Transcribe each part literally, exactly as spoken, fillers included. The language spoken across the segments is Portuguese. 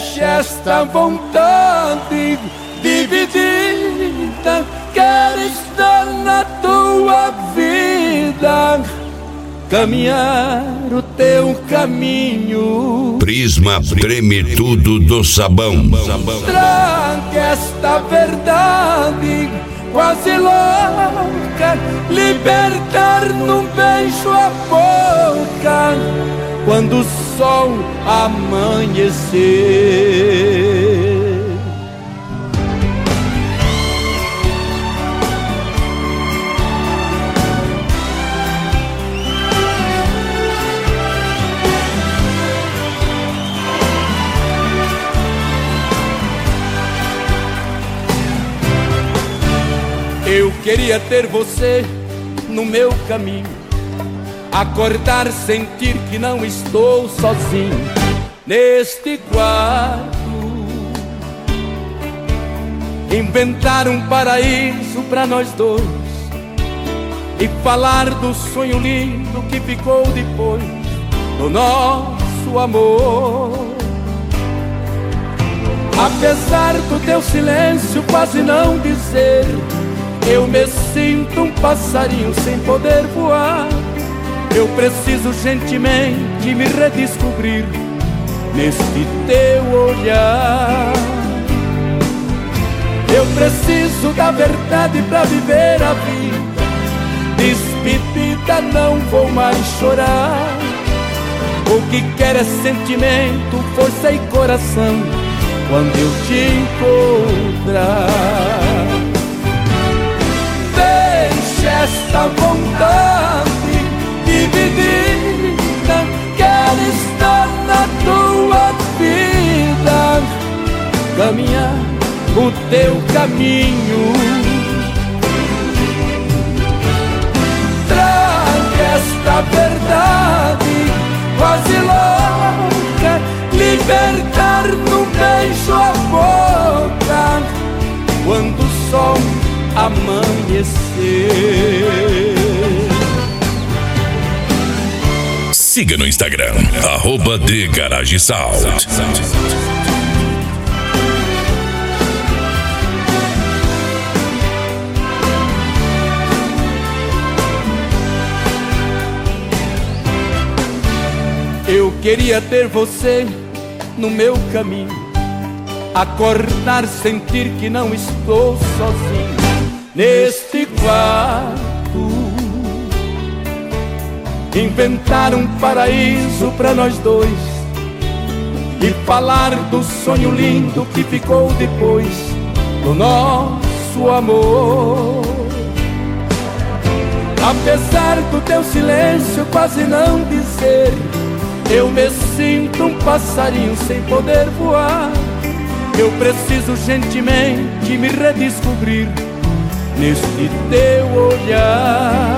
Deixa esta vontade dividida, quero estar na tua vida, caminhar o teu caminho. Prisma treme tudo do sabão. Traga esta verdade quase louca, libertar num beijo a boca, quando o sol amanhecer. Eu queria ter você no meu caminho, acordar, sentir que não estou sozinho neste quarto, inventar um paraíso pra nós dois e falar do sonho lindo que ficou depois do nosso amor. Apesar do teu silêncio quase não dizer, eu me sinto um passarinho sem poder voar. Eu preciso gentilmente me redescobrir neste teu olhar. Eu preciso da verdade pra viver a vida. Despedida, não vou mais chorar. O que quero é sentimento, força e coração quando eu te encontrar. Esta vontade dividida, quero estar na tua vida, caminhar o teu caminho. Traga esta verdade quase louca, libertar num beijo a boca, quando o sol amanhecer. Siga no Instagram, arroba de Garage Sound. Eu queria ter você no meu caminho, acordar, sentir que não estou sozinho neste quarto, inventar um paraíso pra nós dois e falar do sonho lindo que ficou depois do nosso amor. Apesar do teu silêncio quase não dizer, eu me sinto um passarinho sem poder voar. Eu preciso gentilmente me redescobrir neste teu olhar.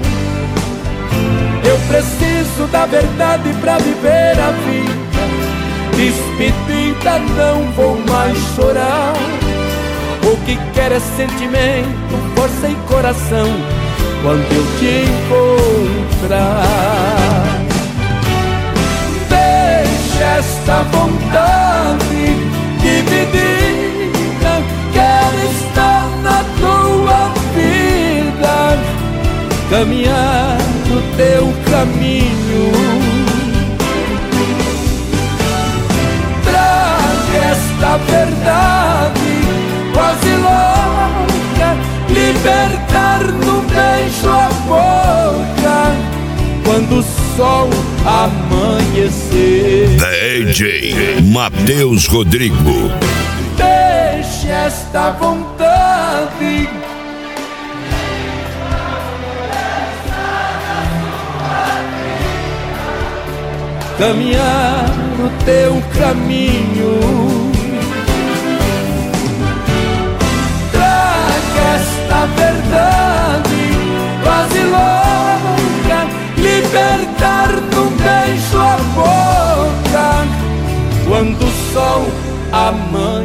Eu preciso da verdade pra viver a vida. Despedida, não vou mais chorar. O que quero é sentimento, força e coração quando eu te encontrar. Deixa esta vontade dividida, quero estar na tua vida, caminhar no teu caminho. Traga esta verdade quase louca, libertar no beijo a boca, quando o sol amanhecer. D J Matheus Rodrigo. Deixe esta vontade caminhar no teu caminho. Traga esta verdade quase louca, libertar num beijo a boca, quando o sol amanhecer.